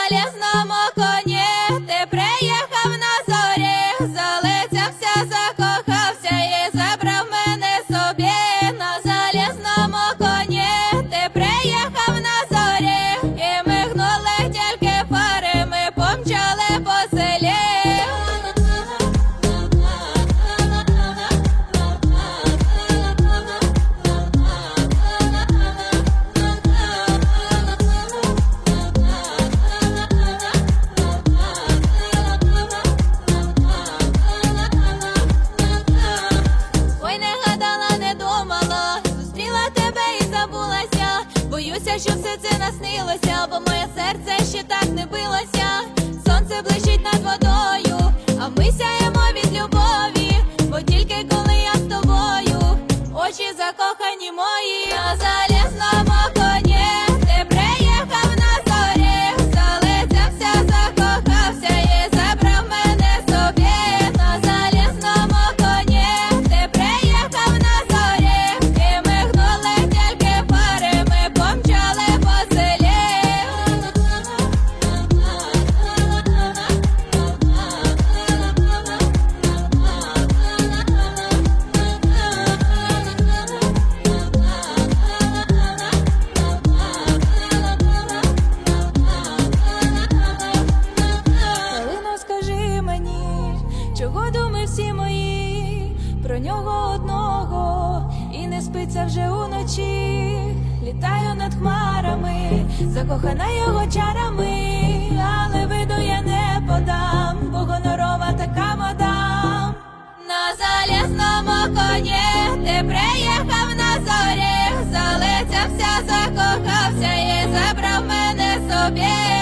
залізному коні ти приїхав на зорі, залицявся, закохався і забрав мене собі. На залізному коні ти приїхав на зорі, і мигнули тільки фари, ми помчали по селі. Боюся, що все це наснилося, бо моє серце ще так не билося. Сонце блищить над водою, а ми сяємо від любові, бо тільки коли я з тобою, очі закохані мої. На залізному коні ти приїхав на зорі, залицявся, закохався і забрав мене собі. На залізному коні ти приїхав на зорі, і мигнули тільки фари, ми помчали по селі. Калино, скажи мені, чого думи всі мої про нього одного, і не спиться вже уночі. Літаю над хмарами, закохана його чарами, але виду я не подам, бо гонорова така мадам. На залізному коні ти приїхав на зорі, залицявся, закохався і забрав мене собі.